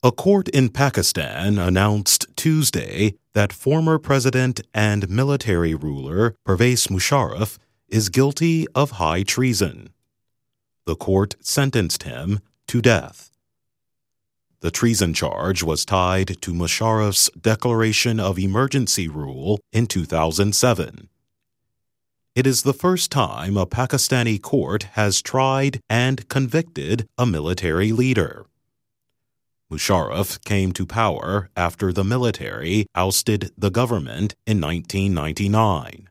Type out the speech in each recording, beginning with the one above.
A court in Pakistan announced Tuesday that former president and military ruler Pervez Musharraf is guilty of high treason. The court sentenced him to death. The treason charge was tied to Musharraf's declaration of emergency rule in 2007. It is the first time a Pakistani court has tried and convicted a military leader. Musharraf came to power after the military ousted the government in 1999.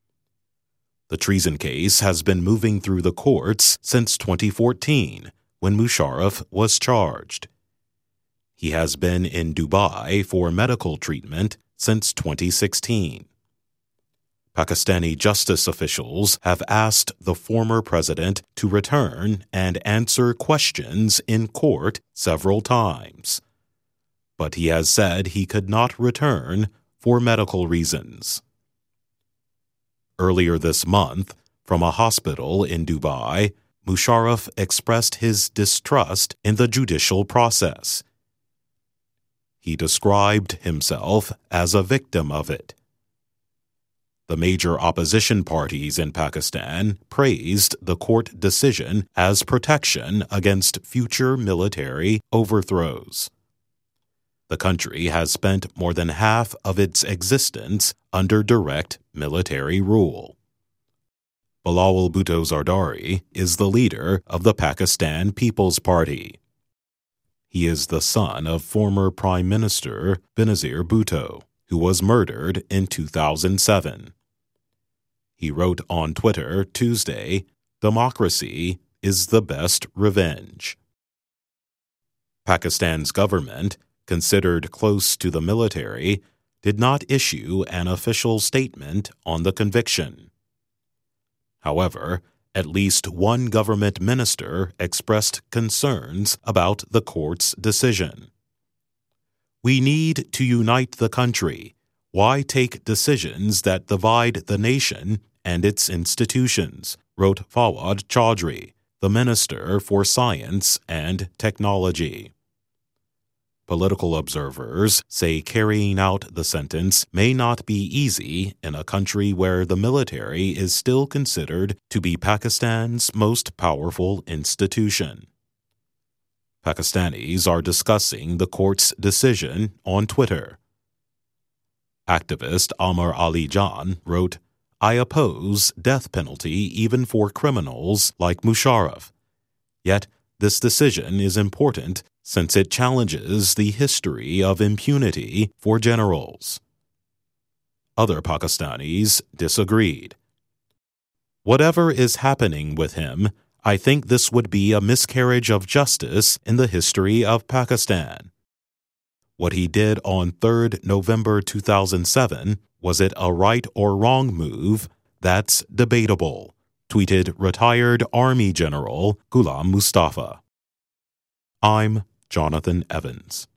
The treason case has been moving through the courts since 2014, when Musharraf was charged. He has been in Dubai for medical treatment since 2016. Pakistani justice officials have asked the former president to return and answer questions in court several times, but he has said he could not return for medical reasons. Earlier this month, from a hospital in Dubai, Musharraf expressed his distrust in the judicial process. He described himself as a victim of it. The major opposition parties in Pakistan praised the court decision as protection against future military overthrows. The country has spent more than half of its existence under direct military rule. Bilawal Bhutto Zardari is the leader of the Pakistan People's Party. He is the son of former Prime Minister Benazir Bhutto, who was murdered in 2007. He wrote on Twitter Tuesday, "Democracy is the best revenge." Pakistan's government, considered close to the military, did not issue an official statement on the conviction. However, at least one government minister expressed concerns about the court's decision. "We need to unite the country. Why take decisions that divide the nation and its institutions?" wrote Fawad Chaudhry, the Minister for Science and Technology. Political observers say carrying out the sentence may not be easy in a country where the military is still considered to be Pakistan's most powerful institution. Pakistanis are discussing the court's decision on Twitter. Activist Amar Ali Jan wrote, "I oppose death penalty even for criminals like Musharraf. Yet this decision is important since it challenges the history of impunity for generals." Other Pakistanis disagreed. "Whatever is happening with him, I think this would be a miscarriage of justice in the history of Pakistan. What he did on 3rd November 2007, was it a right or wrong move? That's debatable," tweeted retired Army General Ghulam Mustafa. I'm Jonathan Evans.